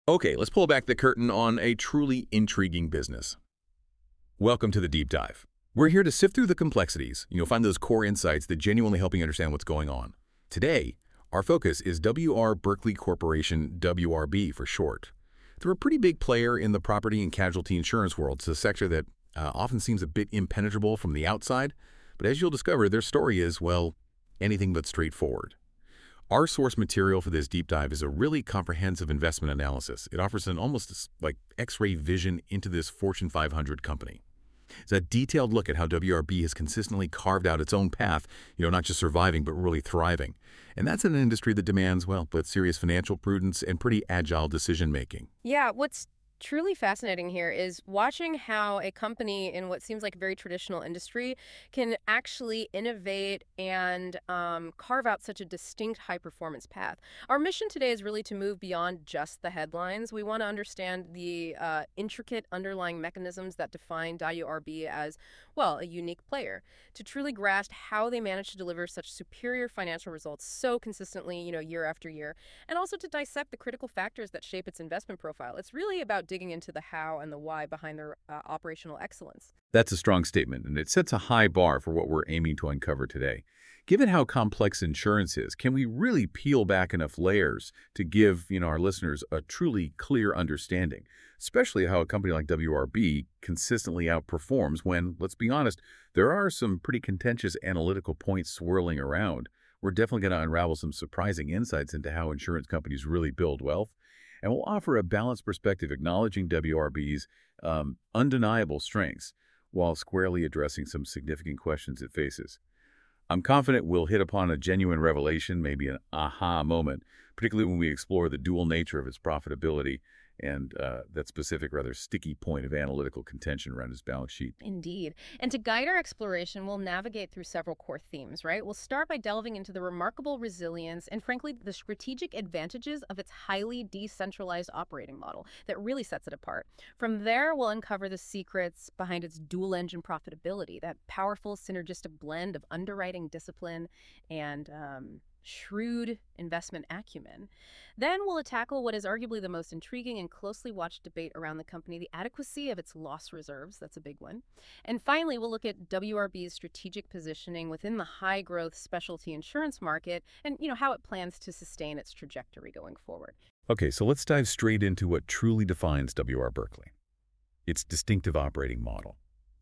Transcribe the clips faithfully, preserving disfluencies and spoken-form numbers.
Okay, let's pull back the curtain on a truly intriguing business. Welcome to the deep dive. We're here to sift through the complexities, you know, find those core insights that genuinely help you understand what's going on. Today, our focus is W R Berkley Corporation, W R B for short. They're a pretty big player in the property and casualty insurance world. It's a sector that uh, often seems a bit impenetrable from the outside, but as you'll discover, their story is, well, anything but straightforward. Our source material for this deep dive is a really comprehensive investment analysis. It offers an almost like X-ray vision into this Fortune five hundred company. It's a detailed look at how W R B has consistently carved out its own path, you know, not just surviving, but really thriving. And that's an industry that demands, well, both serious financial prudence and pretty agile decision-making. Yeah, what's truly fascinating here is watching how a company in what seems like a very traditional industry can actually innovate and um, carve out such a distinct high-performance path. Our mission today is really to move beyond just the headlines. We want to understand the uh, intricate underlying mechanisms that define W R B as, well, a unique player, to truly grasp how they manage to deliver such superior financial results so consistently, you know, year after year, and also to dissect the critical factors that shape its investment profile. It's really about digging into the how and the why behind their uh, operational excellence. That's a strong statement, and it sets a high bar for what we're aiming to uncover today. Given how complex insurance is, can we really peel back enough layers to give, you know, our listeners a truly clear understanding, especially how a company like W R B consistently outperforms when, let's be honest, there are some pretty contentious analytical points swirling around. We're definitely going to unravel some surprising insights into how insurance companies really build wealth, and we'll offer a balanced perspective acknowledging W R B's um, undeniable strengths while squarely addressing some significant questions it faces. I'm confident we'll hit upon a genuine revelation, maybe an aha moment, particularly when we explore the dual nature of its profitability and uh, that specific, rather sticky point of analytical contention around its balance sheet. Indeed. And to guide our exploration, we'll navigate through several core themes, right? We'll start by delving into the remarkable resilience and, frankly, the strategic advantages of its highly decentralized operating model that really sets it apart. From there, we'll uncover the secrets behind its dual-engine profitability, that powerful synergistic blend of underwriting discipline and um, shrewd investment acumen. Then we'll tackle what is arguably the most intriguing and closely watched debate around the company, the adequacy of its loss reserves. That's a big one. And finally, we'll look at W R B's strategic positioning within the high-growth specialty insurance market and, you know, how it plans to sustain its trajectory going forward. Okay, so let's dive straight into what truly defines W R Berkley, its distinctive operating model.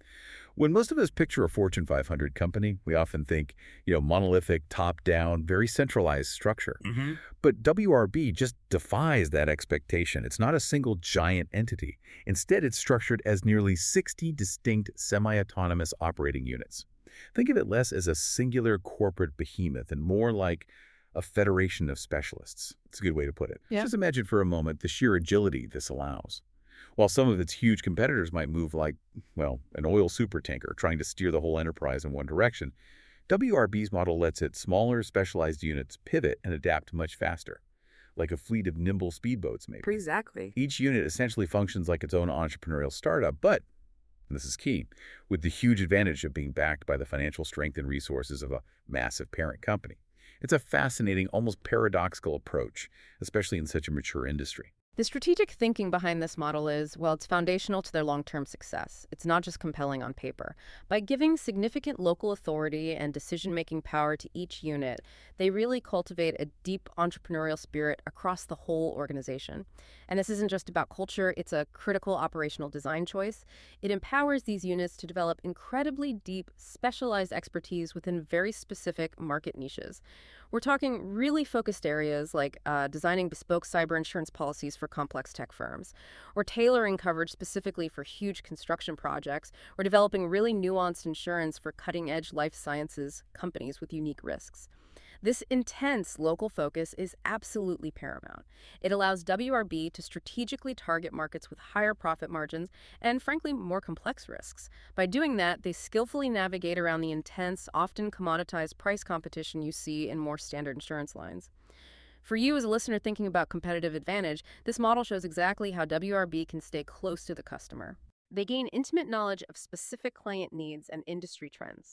When most of us picture a Fortune five hundred company, we often think, you know, monolithic, top-down, very centralized structure. hmm But W R B just defies that expectation. It's not a single giant entity. Instead, it's structured as nearly sixty distinct semi-autonomous operating units. Think of it less as a singular corporate behemoth and more like a federation of specialists. It's a good way to put it. Yeah. Just imagine for a moment the sheer agility this allows. While some of its huge competitors might move like, well, an oil supertanker trying to steer the whole enterprise in one direction, W R B's model lets its smaller, specialized units pivot and adapt much faster, like a fleet of nimble speedboats maybe. Exactly. Each unit essentially functions like its own entrepreneurial startup, but, and this is key, with the huge advantage of being backed by the financial strength and resources of a massive parent company. It's a fascinating, almost paradoxical approach, especially in such a mature industry. The strategic thinking behind this model is, well, it's foundational to their long-term success. It's not just compelling on paper. By giving significant local authority and decision-making power to each unit, they really cultivate a deep entrepreneurial spirit across the whole organization. And this isn't just about culture, it's a critical operational design choice. It empowers these units to develop incredibly deep, specialized expertise within very specific market niches. We're talking really focused areas like uh, designing bespoke cyber insurance policies for complex tech firms, or tailoring coverage specifically for huge construction projects, or developing really nuanced insurance for cutting-edge life sciences companies with unique risks. This intense local focus is absolutely paramount. It allows W R B to strategically target markets with higher profit margins and, frankly, more complex risks. By doing that, they skillfully navigate around the intense, often commoditized price competition you see in more standard insurance lines. For you as a listener thinking about competitive advantage, this model shows exactly how W R B can stay close to the customer. They gain intimate knowledge of specific client needs and industry trends.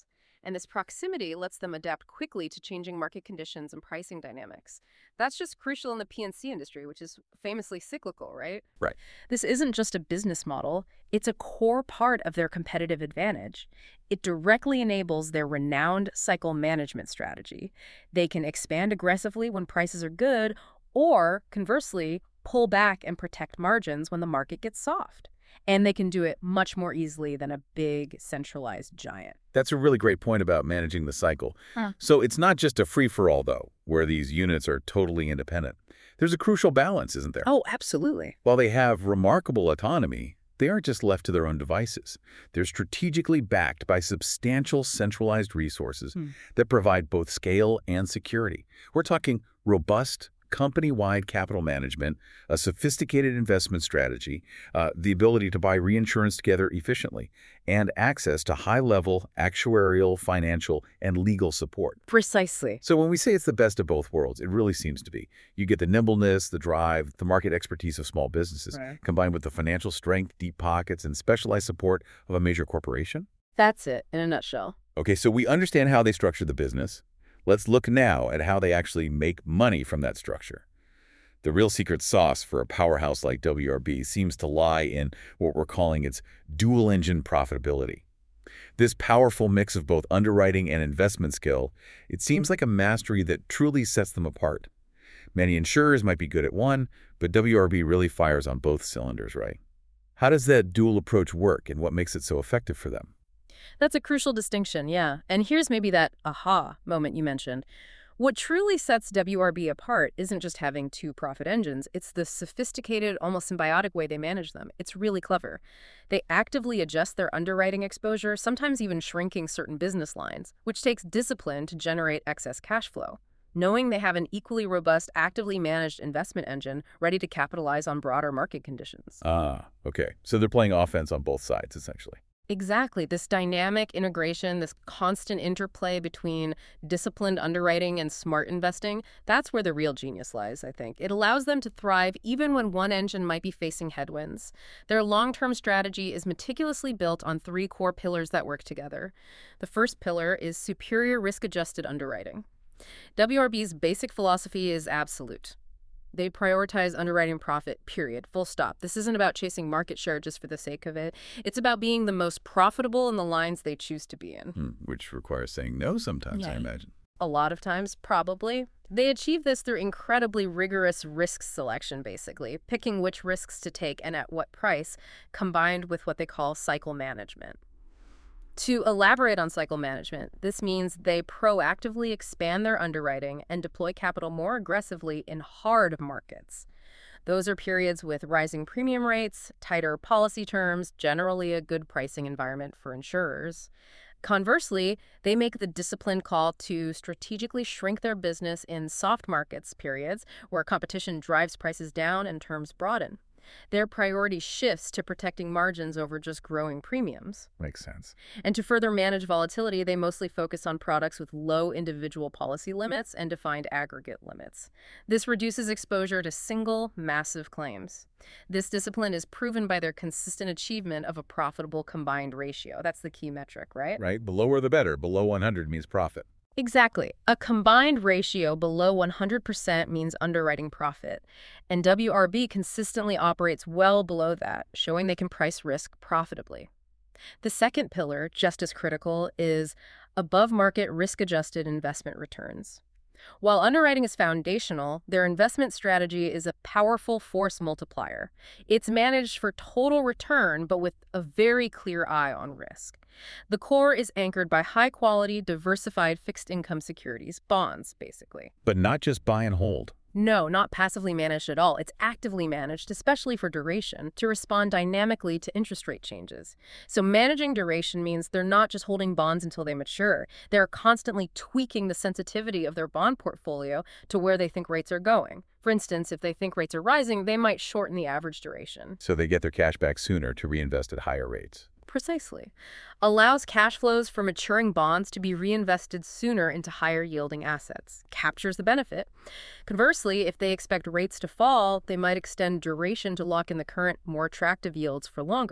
And this proximity lets them adapt quickly to changing market conditions and pricing dynamics. That's just crucial in the P and C industry, which is famously cyclical, right? Right. This isn't just a business model, it's a core part of their competitive advantage. It directly enables their renowned cycle management strategy. They can expand aggressively when prices are good, or conversely, pull back and protect margins when the market gets soft. And they can do it much more easily than a big, centralized giant. That's a really great point about managing the cycle. Huh. So it's not just a free-for-all, though, where these units are totally independent. There's a crucial balance, isn't there? Oh, absolutely. While they have remarkable autonomy, they aren't just left to their own devices. They're strategically backed by substantial centralized resources Hmm. that provide both scale and security. We're talking robust, company-wide capital management, a sophisticated investment strategy, uh, the ability to buy reinsurance together efficiently, and access to high-level actuarial, financial, and legal support. Precisely. So when we say it's the best of both worlds, it really seems to be. You get the nimbleness, the drive, the market expertise of small businesses, Right. combined with the financial strength, deep pockets, and specialized support of a major corporation. That's it, in a nutshell. Okay, so we understand how they structure the business. Let's look now at how they actually make money from that structure. The real secret sauce for a powerhouse like W R B seems to lie in what we're calling its dual-engine profitability. This powerful mix of both underwriting and investment skill, it seems like a mastery that truly sets them apart. Many insurers might be good at one, but W R B really fires on both cylinders, right? How does that dual approach work, and what makes it so effective for them? That's a crucial distinction, yeah. And here's maybe that aha moment you mentioned. What truly sets W R B apart isn't just having two profit engines, it's the sophisticated, almost symbiotic way they manage them. It's really clever. They actively adjust their underwriting exposure, sometimes even shrinking certain business lines, which takes discipline to generate excess cash flow. Knowing they have an equally robust, actively managed investment engine ready to capitalize on broader market conditions. Ah, okay. So they're playing offense on both sides, essentially. Exactly. This dynamic integration, this constant interplay between disciplined underwriting and smart investing, that's where the real genius lies, I think. It allows them to thrive even when one engine might be facing headwinds. Their long-term strategy is meticulously built on three core pillars that work together. The first pillar is superior risk-adjusted underwriting. W R B's basic philosophy is absolute. They prioritize underwriting profit, period, full stop. This isn't about chasing market share just for the sake of it. It's about being the most profitable in the lines they choose to be in. Hmm, which requires saying no sometimes, I Yeah. imagine. A lot of times, probably. They achieve this through incredibly rigorous risk selection, basically, picking which risks to take and at what price, combined with what they call cycle management. To elaborate on cycle management, this means they proactively expand their underwriting and deploy capital more aggressively in hard markets. Those are periods with rising premium rates, tighter policy terms, generally a good pricing environment for insurers. Conversely, they make the disciplined call to strategically shrink their business in soft markets periods where competition drives prices down and terms broaden. Their priority shifts to protecting margins over just growing premiums. Makes sense. And to further manage volatility, they mostly focus on products with low individual policy limits and defined aggregate limits. This reduces exposure to single, massive claims. This discipline is proven by their consistent achievement of a profitable combined ratio. That's the key metric, right? Right? The lower the better. Below one hundred means profit. Exactly. A combined ratio below one hundred percent means underwriting profit, and W R B consistently operates well below that, showing they can price risk profitably. The second pillar, just as critical, is above-market risk-adjusted investment returns. While underwriting is foundational, their investment strategy is a powerful force multiplier. It's managed for total return, but with a very clear eye on risk. The core is anchored by high-quality, diversified fixed-income securities, bonds, basically. But not just buy and hold. No, not passively managed at all. It's actively managed, especially for duration, to respond dynamically to interest rate changes. So managing duration means they're not just holding bonds until they mature. They're constantly tweaking the sensitivity of their bond portfolio to where they think rates are going. For instance, if they think rates are rising, they might shorten the average duration. So they get their cash back sooner to reinvest at higher rates. Precisely. Allows cash flows from maturing bonds to be reinvested sooner into higher yielding assets. Captures the benefit. Conversely, if they expect rates to fall, they might extend duration to lock in the current, more attractive yields for longer.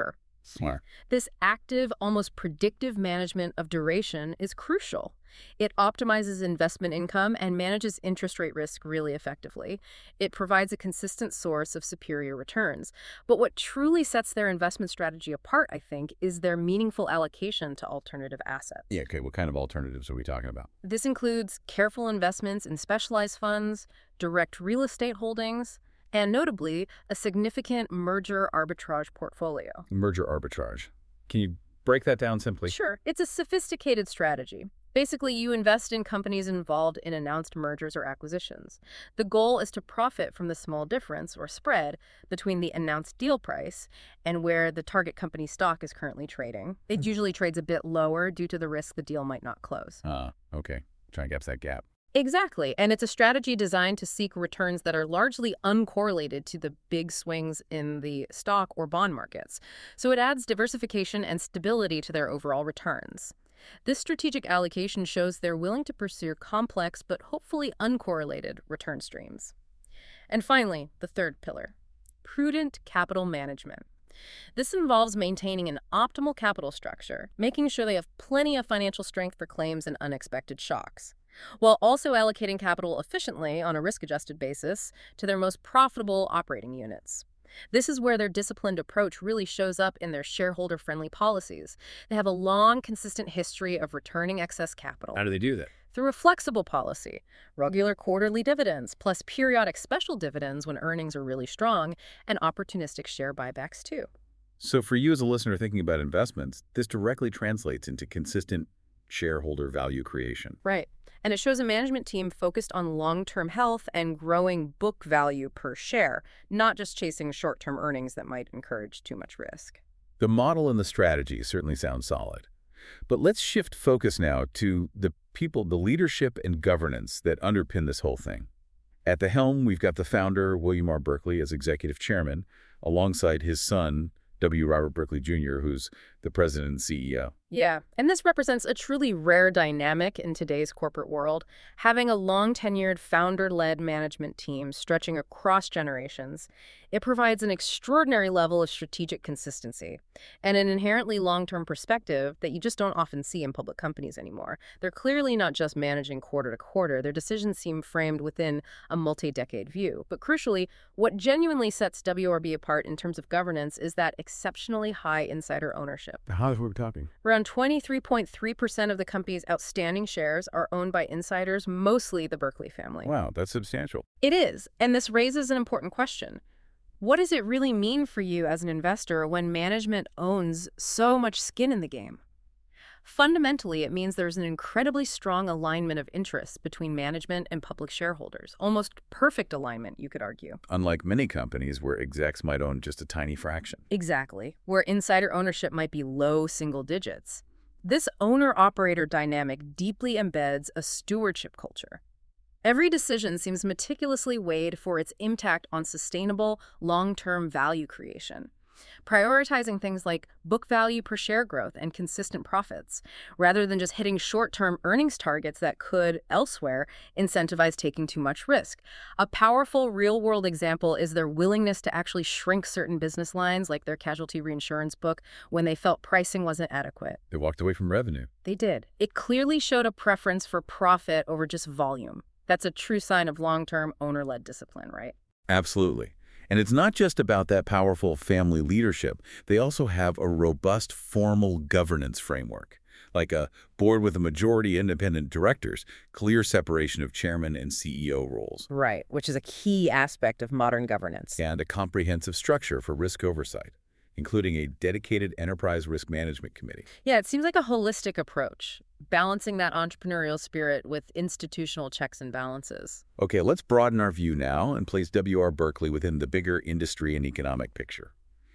Smart. This active, almost predictive management of duration is crucial. It optimizes investment income and manages interest rate risk really effectively. It provides a consistent source of superior returns. But what truly sets their investment strategy apart, I think, is their meaningful allocation to alternative assets. Yeah, okay, what kind of alternatives are we talking about? This includes careful investments in specialized funds, direct real estate holdings, and notably, a significant merger arbitrage portfolio. Merger arbitrage. Can you break that down simply? Sure, it's a sophisticated strategy. Basically, you invest in companies involved in announced mergers or acquisitions. The goal is to profit from the small difference or spread between the announced deal price and where the target company stock is currently trading. It usually trades a bit lower due to the risk the deal might not close. Ah, okay. Try and gap that gap. Exactly, and it's a strategy designed to seek returns that are largely uncorrelated to the big swings in the stock or bond markets. So it adds diversification and stability to their overall returns. This strategic allocation shows they're willing to pursue complex but hopefully uncorrelated return streams. And finally, the third pillar, prudent capital management. This involves maintaining an optimal capital structure, making sure they have plenty of financial strength for claims and unexpected shocks, while also allocating capital efficiently on a risk-adjusted basis to their most profitable operating units. This is where their disciplined approach really shows up in their shareholder-friendly policies. They have a long, consistent history of returning excess capital. How do they do that? Through a flexible policy, regular quarterly dividends, plus periodic special dividends when earnings are really strong, and opportunistic share buybacks too. So for you as a listener thinking about investments, this directly translates into consistent shareholder value creation. Right. And it shows a management team focused on long-term health and growing book value per share, not just chasing short-term earnings that might encourage too much risk. The model and the strategy certainly sound solid. But let's shift focus now to the people, the leadership and governance that underpin this whole thing. At the helm, we've got the founder, William R. Berkley, as executive chairman, alongside his son, W. Robert Berkley Junior, who's the president and C E O. Yeah, and this represents a truly rare dynamic in today's corporate world. Having a long-tenured, founder-led management team stretching across generations, it provides an extraordinary level of strategic consistency and an inherently long-term perspective that you just don't often see in public companies anymore. They're clearly not just managing quarter to quarter. Their decisions seem framed within a multi-decade view. But crucially, what genuinely sets W R B apart in terms of governance is that exceptionally high insider ownership. How are we talking? Around twenty-three point three percent of the company's outstanding shares are owned by insiders, mostly the Berkley family. Wow, that's substantial. It is, and this raises an important question. What does it really mean for you as an investor when management owns so much skin in the game? Fundamentally, it means there's an incredibly strong alignment of interests between management and public shareholders. Almost perfect alignment, you could argue. Unlike many companies where execs might own just a tiny fraction. Exactly, where insider ownership might be low single digits. This owner-operator dynamic deeply embeds a stewardship culture. Every decision seems meticulously weighed for its impact on sustainable, long-term value creation, prioritizing things like book value per share growth and consistent profits, rather than just hitting short-term earnings targets that could, elsewhere, incentivize taking too much risk. A powerful real-world example is their willingness to actually shrink certain business lines, like their casualty reinsurance book, when they felt pricing wasn't adequate. They walked away from revenue. They did. It clearly showed a preference for profit over just volume. That's a true sign of long-term owner-led discipline, right? Absolutely. And it's not just about that powerful family leadership. They also have a robust formal governance framework, like a board with a majority independent directors, clear separation of chairman and C E O roles. Right, which is a key aspect of modern governance. And a comprehensive structure for risk oversight, including a dedicated enterprise risk management committee. Yeah, it seems like a holistic approach, balancing that entrepreneurial spirit with institutional checks and balances. Okay, let's broaden our view now and place W R Berkley within the bigger industry and economic picture.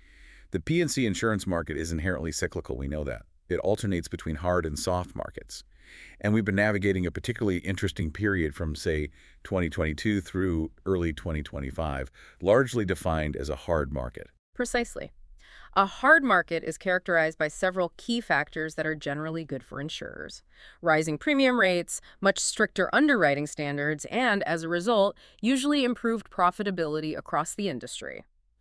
The P and C insurance market is inherently cyclical, we know that. It alternates between hard and soft markets. And we've been navigating a particularly interesting period from, say, twenty twenty-two through early twenty twenty-five, largely defined as a hard market. Precisely. A hard market is characterized by several key factors that are generally good for insurers. Rising premium rates, much stricter underwriting standards, and, as a result, usually improved profitability across the industry.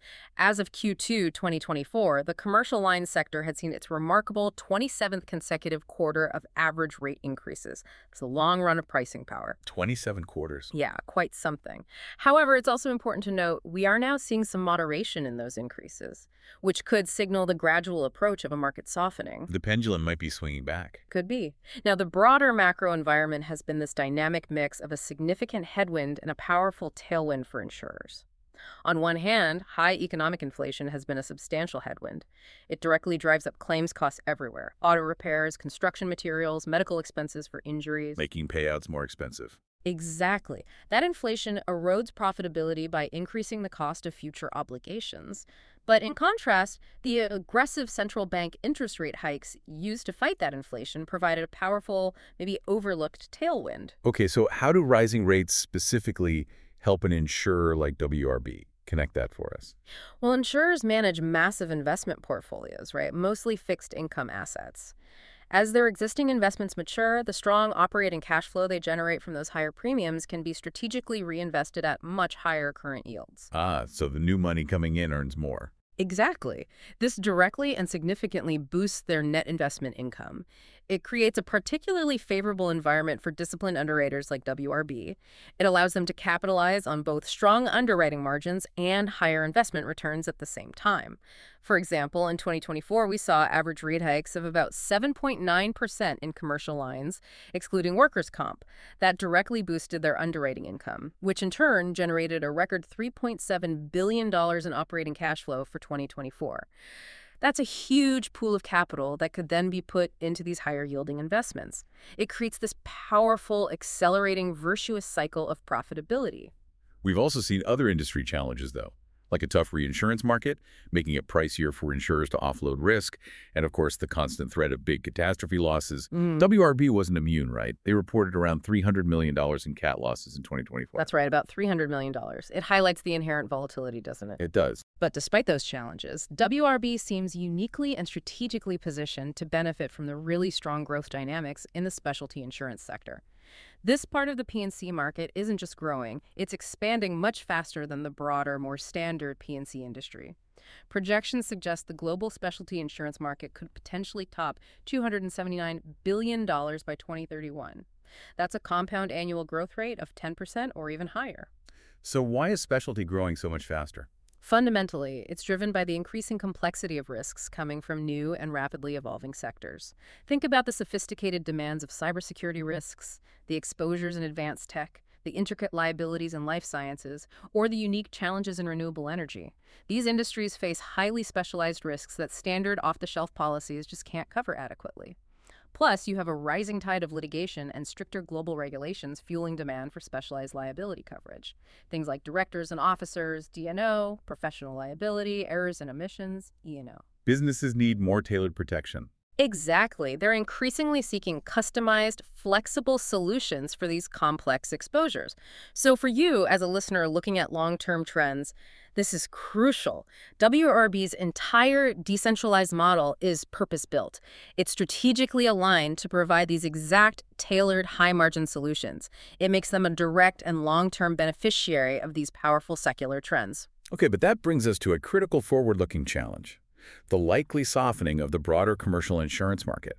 As of Q two twenty twenty-four, the commercial line sector had seen its remarkable twenty-seventh consecutive quarter of average rate increases. It's a long run of pricing power. twenty-seven quarters. Yeah, quite something. However, it's also important to note we are now seeing some moderation in those increases, which could signal the gradual approach of a market softening. The pendulum might be swinging back. Could be. Now, the broader macro environment has been this dynamic mix of a significant headwind and a powerful tailwind for insurers. On one hand, high economic inflation has been a substantial headwind. It directly drives up claims costs everywhere: auto repairs, construction materials, medical expenses for injuries. Making payouts more expensive. Exactly. That inflation erodes profitability by increasing the cost of future obligations. But in contrast, the aggressive central bank interest rate hikes used to fight that inflation provided a powerful, maybe overlooked tailwind. Okay, so how do rising rates specifically help an insurer like W R B? Connect that for us. Well, insurers manage massive investment portfolios, right? Mostly fixed income assets. As their existing investments mature, the strong operating cash flow they generate from those higher premiums can be strategically reinvested at much higher current yields. Ah, so the new money coming in earns more. Exactly. This directly and significantly boosts their net investment income. It creates a particularly favorable environment for disciplined underwriters like W R B. It allows them to capitalize on both strong underwriting margins and higher investment returns at the same time. For example, in twenty twenty-four, we saw average rate hikes of about seven point nine percent in commercial lines, excluding workers' comp. That directly boosted their underwriting income, which in turn generated a record three point seven billion dollars in operating cash flow for twenty twenty-four. That's a huge pool of capital that could then be put into these higher-yielding investments. It creates this powerful, accelerating, virtuous cycle of profitability. We've also seen other industry challenges, though, like a tough reinsurance market, making it pricier for insurers to offload risk, and of course the constant threat of big catastrophe losses. Mm. W R B wasn't immune, right? They reported around three hundred million dollars in cat losses in twenty twenty-four. That's right, about three hundred million dollars. It highlights the inherent volatility, doesn't it? It does. But despite those challenges, W R B seems uniquely and strategically positioned to benefit from the really strong growth dynamics in the specialty insurance sector. This part of the P and C market isn't just growing, it's expanding much faster than the broader, more standard P and C industry. Projections suggest the global specialty insurance market could potentially top two hundred seventy-nine billion dollars by twenty thirty-one. That's a compound annual growth rate of ten percent or even higher. So why is specialty growing so much faster? Fundamentally, it's driven by the increasing complexity of risks coming from new and rapidly evolving sectors. Think about the sophisticated demands of cybersecurity risks, the exposures in advanced tech, the intricate liabilities in life sciences, or the unique challenges in renewable energy. These industries face highly specialized risks that standard off-the-shelf policies just can't cover adequately. Plus, you have a rising tide of litigation and stricter global regulations fueling demand for specialized liability coverage. Things like directors and officers, D and O, professional liability, errors and omissions, E and O. Businesses need more tailored protection. Exactly. They're increasingly seeking customized, flexible solutions for these complex exposures. So for you, as a listener looking at long-term trends, this is crucial. W R B's entire decentralized model is purpose-built. It's strategically aligned to provide these exact, tailored, high-margin solutions. It makes them a direct and long-term beneficiary of these powerful secular trends. Okay, but that brings us to a critical forward-looking challenge: the likely softening of the broader commercial insurance market.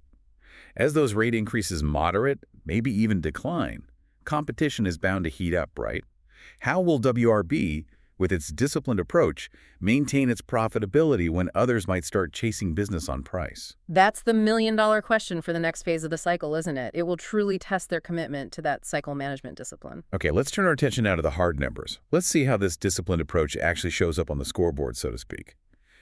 As those rate increases moderate, maybe even decline, competition is bound to heat up, right? How will W R B, with its disciplined approach, maintain its profitability when others might start chasing business on price? That's the million-dollar question for the next phase of the cycle, isn't it? It will truly test their commitment to that cycle management discipline. Okay, let's turn our attention now to the hard numbers. Let's see how this disciplined approach actually shows up on the scoreboard, so to speak.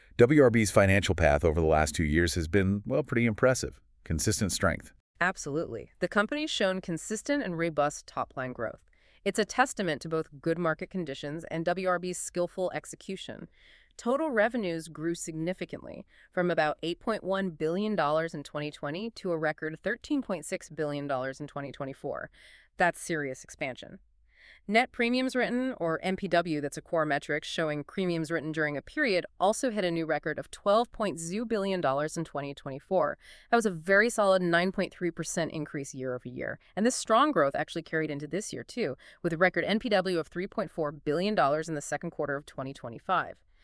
W R B's financial path over the last two years has been, well, pretty impressive. Consistent strength. Absolutely. The company's shown consistent and robust top-line growth. It's a testament to both good market conditions and W R B's skillful execution. Total revenues grew significantly, from about eight point one billion dollars in twenty twenty to a record thirteen point six billion dollars in twenty twenty-four. That's serious expansion. Net premiums written, or N P W, that's a core metric showing premiums written during a period, also hit a new record of twelve point zero billion dollars in twenty twenty-four. That was a very solid nine point three percent increase year over year. And this strong growth actually carried into this year, too, with a record N P W of three point four billion dollars in the second quarter of twenty twenty-five.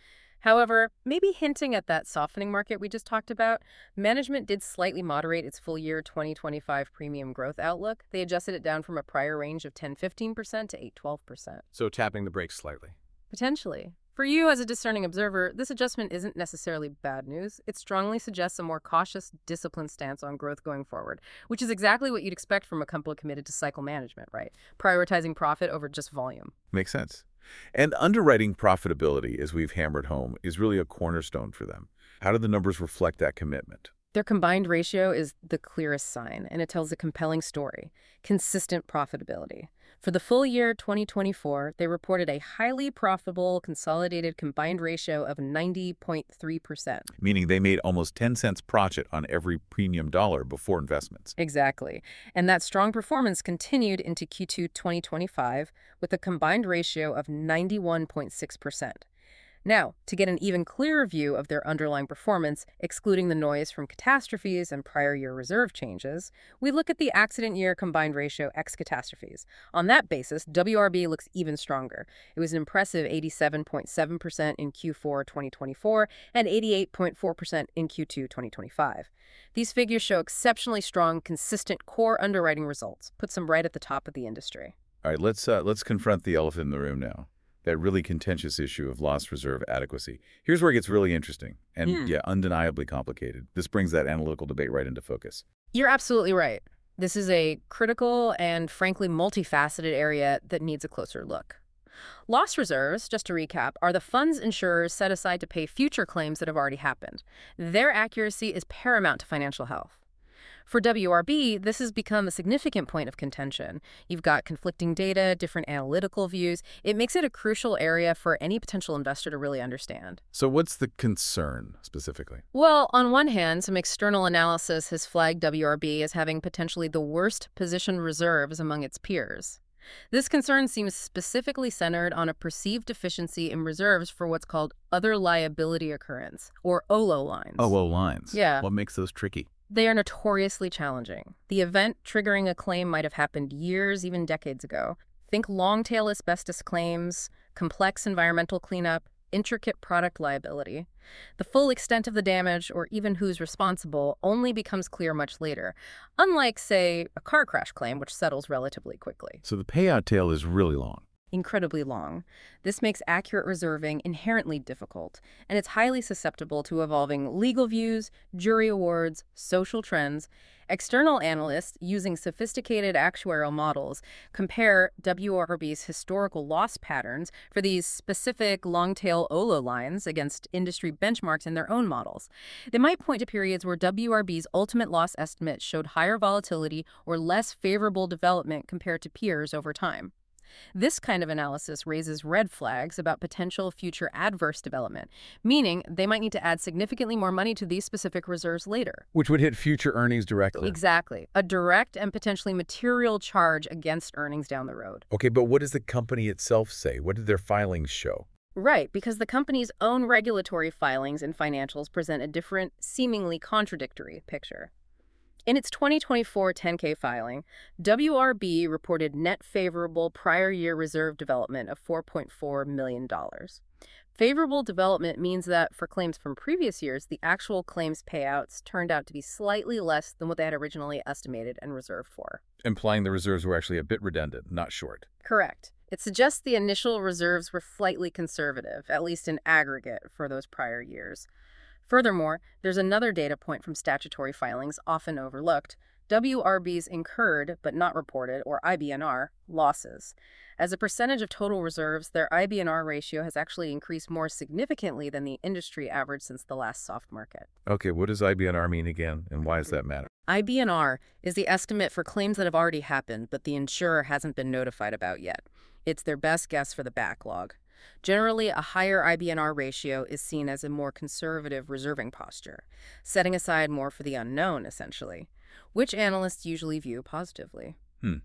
However, maybe hinting at that softening market we just talked about, management did slightly moderate its full year twenty twenty-five premium growth outlook. They adjusted it down from a prior range of ten to fifteen percent to eight to twelve percent. So tapping the brakes slightly. Potentially. For you as a discerning observer, this adjustment isn't necessarily bad news. It strongly suggests a more cautious, disciplined stance on growth going forward, which is exactly what you'd expect from a company committed to cycle management, right? Prioritizing profit over just volume. Makes sense. And underwriting profitability, as we've hammered home, is really a cornerstone for them. How do the numbers reflect that commitment? Their combined ratio is the clearest sign, and it tells a compelling story: consistent profitability. For the full year twenty twenty-four, they reported a highly profitable consolidated combined ratio of ninety point three percent. Meaning they made almost ten cents profit on every premium dollar before investments. Exactly. And that strong performance continued into Q two twenty twenty-five with a combined ratio of ninety-one point six percent. Now, to get an even clearer view of their underlying performance, excluding the noise from catastrophes and prior year reserve changes, we look at the accident year combined ratio ex catastrophes. On that basis, W R B looks even stronger. It was an impressive eighty-seven point seven percent in Q four twenty twenty-four and eighty-eight point four percent in Q two twenty twenty-five. These figures show exceptionally strong, consistent core underwriting results, puts them right at the top of the industry. All right, let's uh, let's confront the elephant in the room now. That really contentious issue of loss reserve adequacy. Here's where it gets really interesting and, Hmm. yeah, undeniably complicated. This brings that analytical debate right into focus. You're absolutely right. This is a critical and frankly multifaceted area that needs a closer look. Loss reserves, just to recap, are the funds insurers set aside to pay future claims that have already happened. Their accuracy is paramount to financial health. For W R B, this has become a significant point of contention. You've got conflicting data, different analytical views. It makes it a crucial area for any potential investor to really understand. So what's the concern specifically? Well, on one hand, some external analysis has flagged W R B as having potentially the worst positioned reserves among its peers. This concern seems specifically centered on a perceived deficiency in reserves for what's called other liability occurrence, or O L O lines. O L O lines. Yeah. What makes those tricky? They are notoriously challenging. The event triggering a claim might have happened years, even decades ago. Think long-tail asbestos claims, complex environmental cleanup, intricate product liability. The full extent of the damage, or even who's responsible, only becomes clear much later, unlike, say, a car crash claim, which settles relatively quickly. So the payout tail is really long. Incredibly long. This makes accurate reserving inherently difficult, and it's highly susceptible to evolving legal views, jury awards, social trends. External analysts, using sophisticated actuarial models, compare W R B's historical loss patterns for these specific long-tail O L O lines against industry benchmarks in their own models. They might point to periods where W R B's ultimate loss estimate showed higher volatility or less favorable development compared to peers over time. This kind of analysis raises red flags about potential future adverse development, meaning they might need to add significantly more money to these specific reserves later. Which would hit future earnings directly. Exactly. A direct and potentially material charge against earnings down the road. Okay, but what does the company itself say? What did their filings show? Right, because the company's own regulatory filings and financials present a different, seemingly contradictory picture. In its twenty twenty-four ten K filing, W R B reported net favorable prior year reserve development of four point four million dollars. Favorable development means that for claims from previous years, the actual claims payouts turned out to be slightly less than what they had originally estimated and reserved for. Implying the reserves were actually a bit redundant, not short. Correct. It suggests the initial reserves were slightly conservative, at least in aggregate, for those prior years. Furthermore, there's another data point from statutory filings often overlooked: W R B's incurred, but not reported, or I B N R, losses. As a percentage of total reserves, their I B N R ratio has actually increased more significantly than the industry average since the last soft market. Okay, what does I B N R mean again, and why does that matter? I B N R is the estimate for claims that have already happened, but the insurer hasn't been notified about yet. It's their best guess for the backlog. Generally, a higher I B N R ratio is seen as a more conservative reserving posture, setting aside more for the unknown, essentially, which analysts usually view positively. Hmm.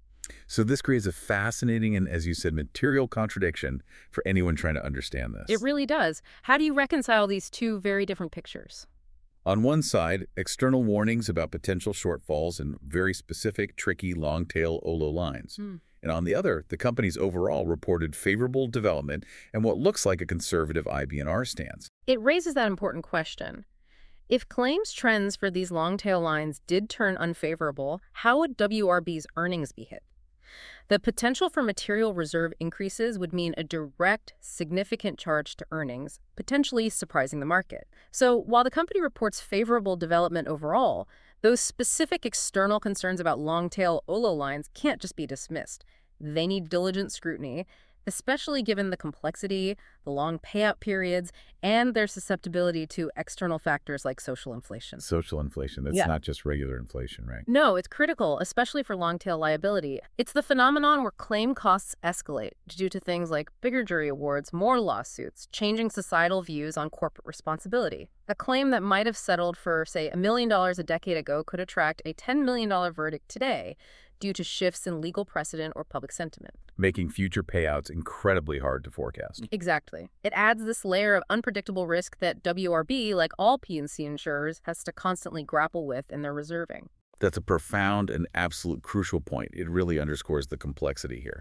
So this creates a fascinating and, as you said, material contradiction for anyone trying to understand this. It really does. How do you reconcile these two very different pictures? On one side, external warnings about potential shortfalls in very specific, tricky, long-tail O L O lines. Hmm. And on the other, the companies overall reported favorable development and what looks like a conservative I B N R stance. It raises that important question. If claims trends for these long-tail lines did turn unfavorable, how would W R B's earnings be hit? The potential for material reserve increases would mean a direct, significant charge to earnings, potentially surprising the market. So while the company reports favorable development overall, those specific external concerns about long-tail O L O lines can't just be dismissed. They need diligent scrutiny, especially given the complexity, the long payout periods, and their susceptibility to external factors like social inflation. Social inflation, that's Yeah. not just regular inflation, right? No, it's critical, especially for long-tail liability. It's the phenomenon where claim costs escalate due to things like bigger jury awards, more lawsuits, changing societal views on corporate responsibility. A claim that might have settled for, say, a million dollars a decade ago could attract a ten million dollars verdict today due to shifts in legal precedent or public sentiment. Making future payouts incredibly hard to forecast. Exactly. It adds this layer of unpredictable risk that W R B, like all P and C insurers, has to constantly grapple with in their reserving. That's a profound and absolute crucial point. It really underscores the complexity here.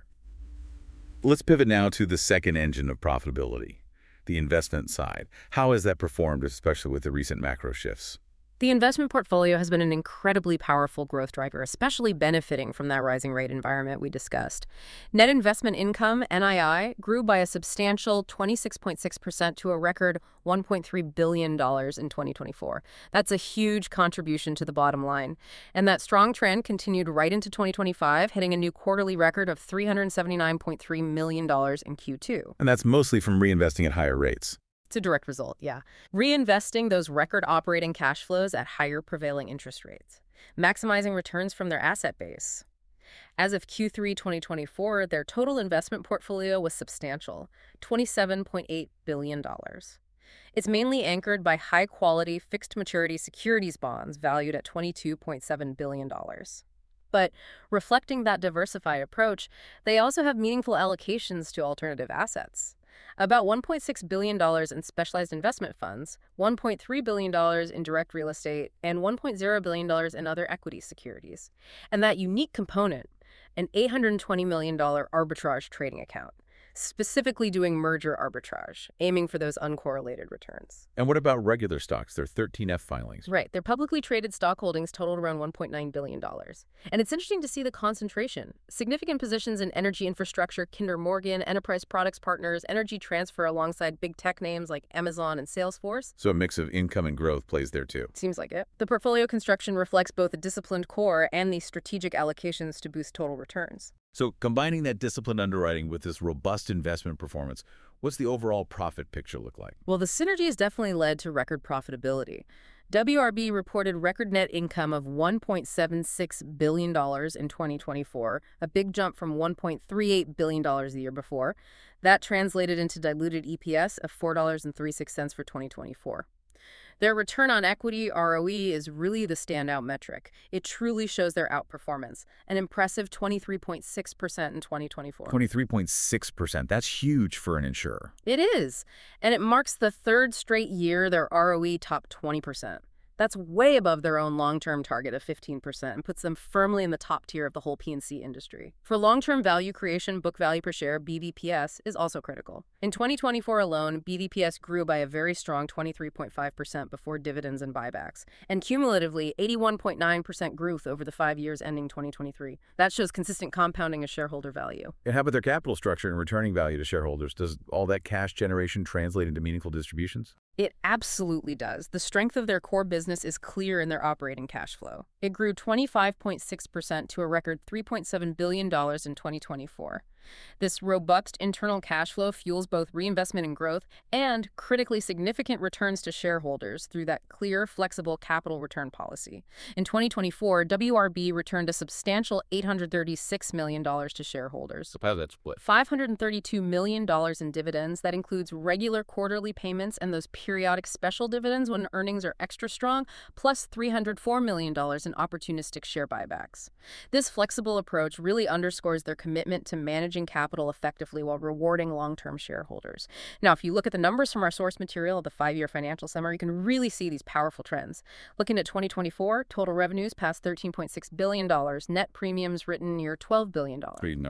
Let's pivot now to the second engine of profitability, the investment side. How has that performed, especially with the recent macro shifts? The investment portfolio has been an incredibly powerful growth driver, especially benefiting from that rising rate environment we discussed. Net investment income, N I I, grew by a substantial twenty-six point six percent to a record one point three billion dollars in twenty twenty-four. That's a huge contribution to the bottom line. And that strong trend continued right into twenty twenty-five, hitting a new quarterly record of three hundred seventy-nine point three million dollars in Q two. And that's mostly from reinvesting at higher rates. It's a direct result, yeah. Reinvesting those record operating cash flows at higher prevailing interest rates, maximizing returns from their asset base. As of Q three twenty twenty-four, their total investment portfolio was substantial, twenty-seven point eight billion dollars. It's mainly anchored by high-quality fixed-maturity securities bonds valued at twenty-two point seven billion dollars. But reflecting that diversified approach, they also have meaningful allocations to alternative assets. About one point six billion dollars in specialized investment funds, one point three billion dollars in direct real estate, and one point zero billion dollars in other equity securities. And that unique component, an eight hundred twenty million dollars arbitrage trading account, specifically doing merger arbitrage, aiming for those uncorrelated returns. And what about regular stocks, their thirteen F filings? Right. Their publicly traded stock holdings totaled around one point nine billion dollars. And it's interesting to see the concentration. Significant positions in energy infrastructure, Kinder Morgan, Enterprise Products Partners, Energy Transfer alongside big tech names like Amazon and Salesforce. So a mix of income and growth plays there too. Seems like it. The portfolio construction reflects both a disciplined core and the strategic allocations to boost total returns. So combining that disciplined underwriting with this robust investment performance, what's the overall profit picture look like? Well, the synergy has definitely led to record profitability. W R B reported record net income of one point seven six billion dollars in twenty twenty-four, a big jump from one point three eight billion dollars the year before. That translated into diluted E P S of four dollars and thirty-six cents for twenty twenty-four. Their return on equity, R O E, is really the standout metric. It truly shows their outperformance, an impressive twenty-three point six percent in twenty twenty-four. twenty-three point six percent. That's huge for an insurer. It is, and it marks the third straight year their R O E topped twenty percent. That's way above their own long-term target of fifteen percent and puts them firmly in the top tier of the whole P and C industry. For long-term value creation, book value per share, B V P S, is also critical. In twenty twenty-four alone, B V P S grew by a very strong twenty-three point five percent before dividends and buybacks, and cumulatively eighty-one point nine percent growth over the five years ending twenty twenty-three. That shows consistent compounding of shareholder value. And how about their capital structure and returning value to shareholders? Does all that cash generation translate into meaningful distributions? It absolutely does. The strength of their core business is clear in their operating cash flow. It grew twenty-five point six percent to a record three point seven billion dollars in twenty twenty-four. This robust internal cash flow fuels both reinvestment and growth and critically significant returns to shareholders through that clear, flexible capital return policy. In twenty twenty-four, W R B returned a substantial eight hundred thirty-six million dollars to shareholders. So how's that split? five hundred thirty-two million dollars in dividends. That includes regular quarterly payments and those periodic special dividends when earnings are extra strong, plus three hundred four million dollars in opportunistic share buybacks. This flexible approach really underscores their commitment to managing capital effectively while rewarding long-term shareholders. Now, if you look at the numbers from our source material, the five-year financial summary, you can really see these powerful trends. Looking at twenty twenty-four, total revenues passed thirteen point six billion dollars, net premiums written near twelve billion dollars. Great number.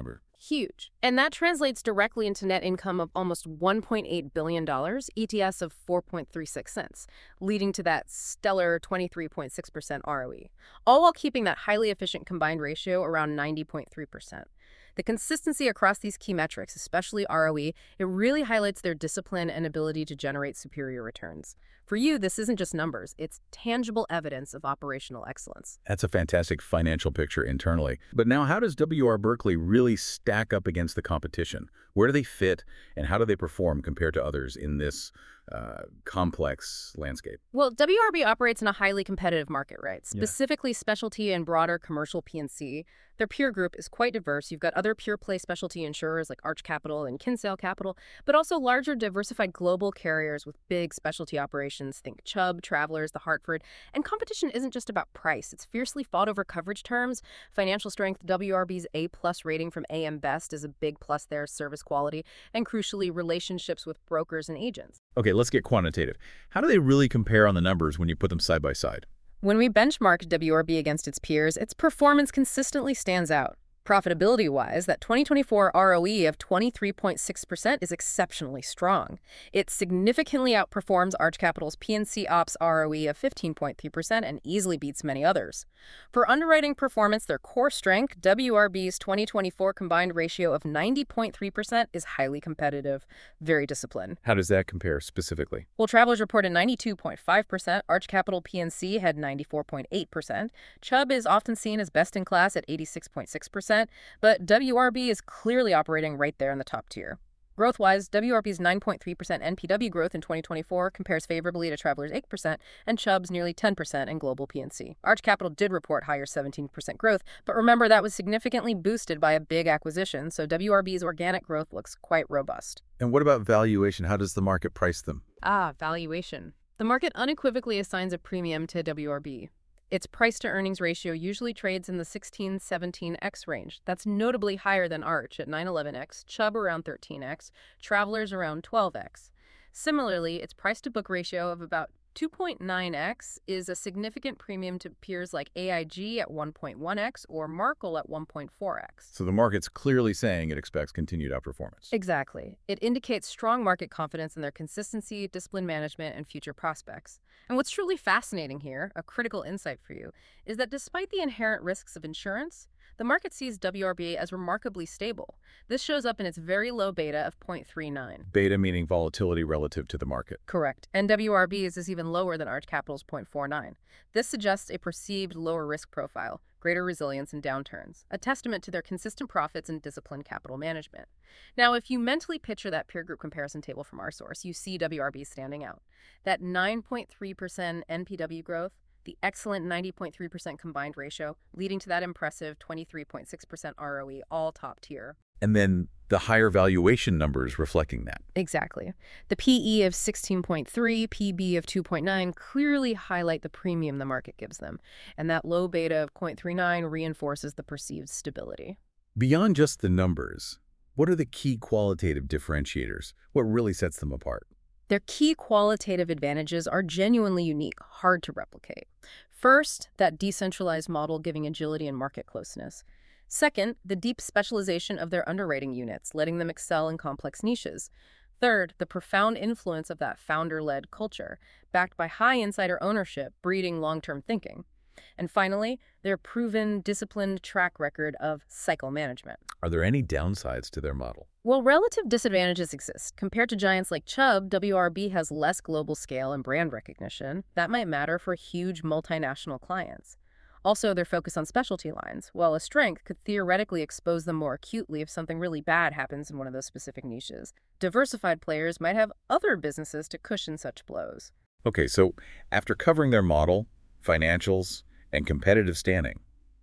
Huge. And that translates directly into net income of almost one point eight billion dollars, E T S of four point three six cents, leading to that stellar twenty-three point six percent R O E, all while keeping that highly efficient combined ratio around ninety point three percent. The consistency across these key metrics, especially R O E, it really highlights their discipline and ability to generate superior returns. For you, this isn't just numbers, it's tangible evidence of operational excellence. That's a fantastic financial picture internally. But now, how does W R Berkley really stack up against the competition? Where do they fit, and how do they perform compared to others in this uh, complex landscape? Well, W R B operates in a highly competitive market, right? Yeah. Specifically specialty and broader commercial P and C. Their peer group is quite diverse. You've got other pure-play specialty insurers like Arch Capital and Kinsale Capital, but also larger diversified global carriers with big specialty operations. Think Chubb, Travelers, The Hartford. And competition isn't just about price. It's fiercely fought over coverage terms, financial strength. W R B's A-plus rating from A M Best is a big plus there, service quality, and crucially, relationships with brokers and agents. Okay, let's get quantitative. How do they really compare on the numbers when you put them side by side? When we benchmark W R B against its peers, its performance consistently stands out. Profitability-wise, that twenty twenty-four R O E of twenty-three point six percent is exceptionally strong. It significantly outperforms Arch Capital's P and C Ops R O E of fifteen point three percent and easily beats many others. For underwriting performance, their core strength, W R B's twenty twenty-four combined ratio of ninety point three percent is highly competitive, very disciplined. How does that compare specifically? Well, Travelers reported ninety-two point five percent, Arch Capital P and C had ninety-four point eight percent, Chubb is often seen as best in class at eighty-six point six percent, but W R B is clearly operating right there in the top tier. Growth-wise, W R B's nine point three percent N P W growth in twenty twenty-four compares favorably to Travelers' eight percent and Chubb's nearly ten percent in global P and C. Arch Capital did report higher seventeen percent growth, but remember that was significantly boosted by a big acquisition, so W R B's organic growth looks quite robust. And what about valuation? How does the market price them? Ah, valuation. The market unequivocally assigns a premium to W R B. Its price-to-earnings ratio usually trades in the sixteen to seventeen x range. That's notably higher than Arch at nine to eleven x, Chubb around thirteen x, Travelers around twelve x. Similarly, its price-to-book ratio of about two point nine x is a significant premium to peers like A I G at one point one x or Markel at one point four x. So the market's clearly saying it expects continued outperformance. Exactly. It indicates strong market confidence in their consistency, discipline management, and future prospects. And what's truly fascinating here, a critical insight for you, is that despite the inherent risks of insurance, the market sees W R B as remarkably stable. This shows up in its very low beta of zero point three nine. Beta meaning volatility relative to the market. Correct. And W R B's is even lower than Arch Capital's zero point four nine. This suggests a perceived lower risk profile, greater resilience in downturns, a testament to their consistent profits and disciplined capital management. Now, if you mentally picture that peer group comparison table from our source, you see W R B standing out. That nine point three percent N P W growth, the excellent ninety point three percent combined ratio, leading to that impressive twenty-three point six percent R O E, all top tier. And then the higher valuation numbers reflecting that. Exactly. The P E of sixteen point three, P B of two point nine clearly highlight the premium the market gives them, and that low beta of zero point three nine reinforces the perceived stability. Beyond just the numbers, what are the key qualitative differentiators? What really sets them apart? Their key qualitative advantages are genuinely unique, hard to replicate. First, that decentralized model giving agility and market closeness. Second, the deep specialization of their underwriting units, letting them excel in complex niches. Third, the profound influence of that founder-led culture, backed by high insider ownership, breeding long-term thinking. And finally, their proven, disciplined track record of cycle management. Are there any downsides to their model? Well, relative disadvantages exist. Compared to giants like Chubb, W R B has less global scale and brand recognition. That might matter for huge multinational clients. Also, their focus on specialty lines, while a strength, could theoretically expose them more acutely if something really bad happens in one of those specific niches. Diversified players might have other businesses to cushion such blows. Okay, so after covering their model, financials, and competitive standing,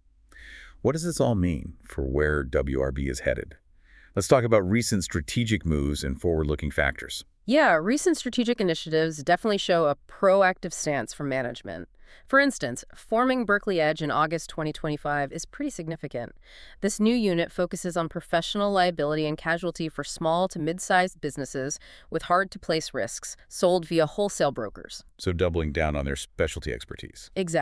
what does this all mean for where W R B is headed? Let's talk about recent strategic moves and forward-looking factors. Yeah, recent strategic initiatives definitely show a proactive stance from management. For instance, forming Berkley Edge in August twenty twenty-five is pretty significant. This new unit focuses on professional liability and casualty for small to mid-sized businesses with hard-to-place risks, sold via wholesale brokers. So doubling down on their specialty expertise. Exactly.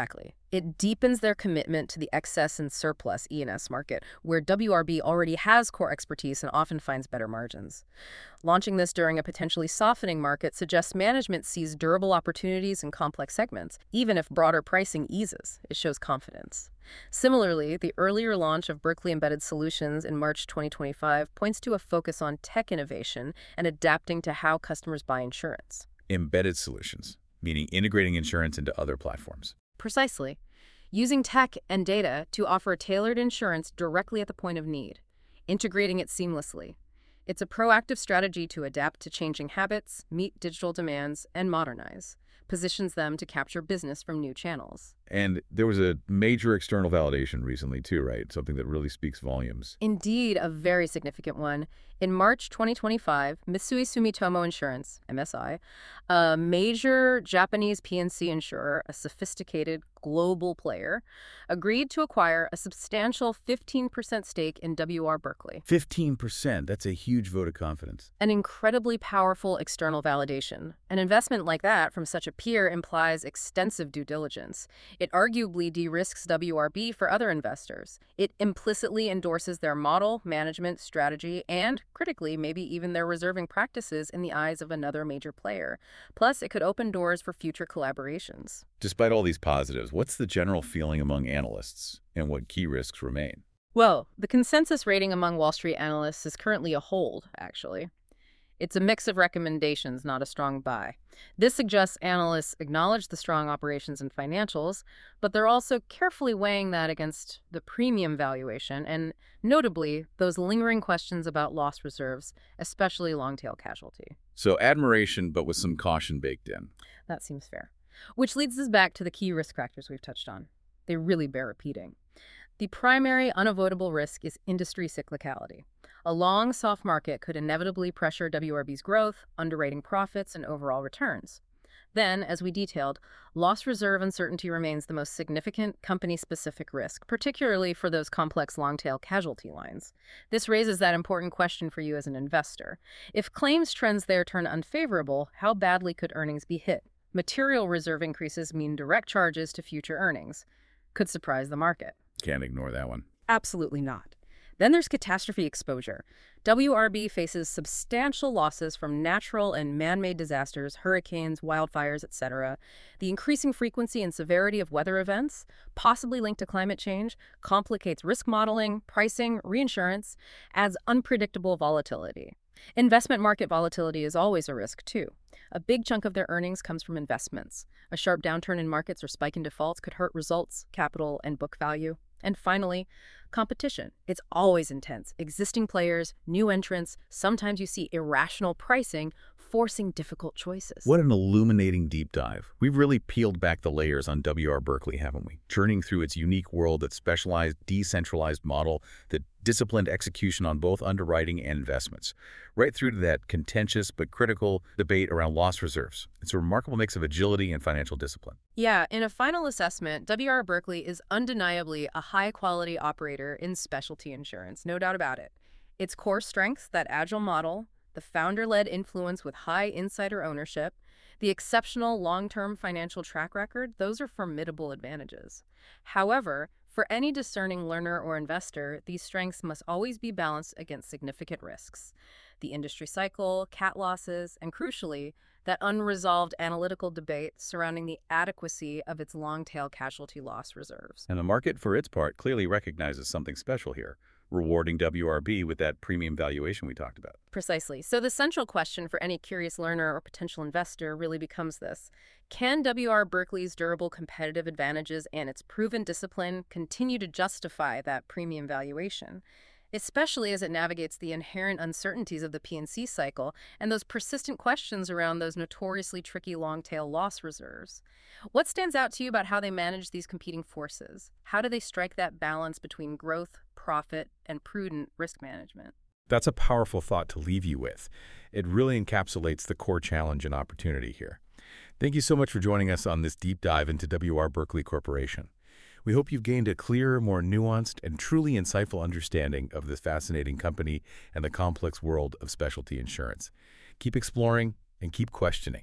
It deepens their commitment to the excess and surplus E and S market, where W R B already has core expertise and often finds better margins. Launching this during a potentially softening market suggests management sees durable opportunities in complex segments. Even if broader pricing eases, it shows confidence. Similarly, the earlier launch of Berkley Embedded Solutions in March twenty twenty-five points to a focus on tech innovation and adapting to how customers buy insurance. Embedded solutions, meaning integrating insurance into other platforms. Precisely. Using tech and data to offer tailored insurance directly at the point of need, integrating it seamlessly. It's a proactive strategy to adapt to changing habits, meet digital demands, and modernize. Positions them to capture business from new channels. And there was a major external validation recently too, right? Something that really speaks volumes. Indeed, a very significant one. In March twenty twenty-five, Mitsui Sumitomo Insurance, M S I, a major Japanese P and C insurer, a sophisticated global player, agreed to acquire a substantial fifteen percent stake in W R Berkley. fifteen percent, that's a huge vote of confidence. An incredibly powerful external validation. An investment like that from such a peer implies extensive due diligence. It arguably de-risks W R B for other investors. It implicitly endorses their model, management, strategy, and, critically, maybe even their reserving practices in the eyes of another major player. Plus, it could open doors for future collaborations. Despite all these positives, what's the general feeling among analysts, and what key risks remain? Well, the consensus rating among Wall Street analysts is currently a hold, actually. It's a mix of recommendations, not a strong buy. This suggests analysts acknowledge the strong operations and financials, but they're also carefully weighing that against the premium valuation and, notably, those lingering questions about loss reserves, especially long-tail casualty. So admiration, but with some caution baked in. That seems fair. Which leads us back to the key risk factors we've touched on. They really bear repeating. The primary unavoidable risk is industry cyclicality. A long, soft market could inevitably pressure W R B's growth, underwriting profits, and overall returns. Then, as we detailed, loss reserve uncertainty remains the most significant company-specific risk, particularly for those complex long-tail casualty lines. This raises that important question for you as an investor. If claims trends there turn unfavorable, how badly could earnings be hit? Material reserve increases mean direct charges to future earnings. Could surprise the market. Can't ignore that one. Absolutely not. Then there's catastrophe exposure. W R B faces substantial losses from natural and man-made disasters, hurricanes, wildfires, et cetera. The increasing frequency and severity of weather events, possibly linked to climate change, complicates risk modeling, pricing, reinsurance, adds unpredictable volatility. Investment market volatility is always a risk, too. A big chunk of their earnings comes from investments. A sharp downturn in markets or spike in defaults could hurt results, capital, and book value. And finally, competition. It's always intense. Existing players, new entrants, sometimes you see irrational pricing, forcing difficult choices. What an illuminating deep dive. We've really peeled back the layers on W R Berkley, haven't we? Journeying through its unique world, its specialized, decentralized model, the disciplined execution on both underwriting and investments, right through to that contentious but critical debate around loss reserves. It's a remarkable mix of agility and financial discipline. Yeah, in a final assessment, W R Berkley is undeniably a high-quality operator in specialty insurance, no doubt about it. Its core strengths, that agile model, the founder-led influence with high insider ownership, the exceptional long-term financial track record, those are formidable advantages. However, for any discerning learner or investor, these strengths must always be balanced against significant risks. The industry cycle, cat losses, and crucially, that unresolved analytical debate surrounding the adequacy of its long-tail casualty loss reserves. And the market, for its part, clearly recognizes something special here, rewarding W R B with that premium valuation we talked about. Precisely. So the central question for any curious learner or potential investor really becomes this. Can W R Berkley's durable competitive advantages and its proven discipline continue to justify that premium valuation, especially as it navigates the inherent uncertainties of the P and C cycle and those persistent questions around those notoriously tricky long-tail loss reserves? What stands out to you about how they manage these competing forces? How do they strike that balance between growth, profit, and prudent risk management? That's a powerful thought to leave you with. It really encapsulates the core challenge and opportunity here. Thank you so much for joining us on this deep dive into W R Berkley Corporation. We hope you've gained a clearer, more nuanced, and truly insightful understanding of this fascinating company and the complex world of specialty insurance. Keep exploring and keep questioning.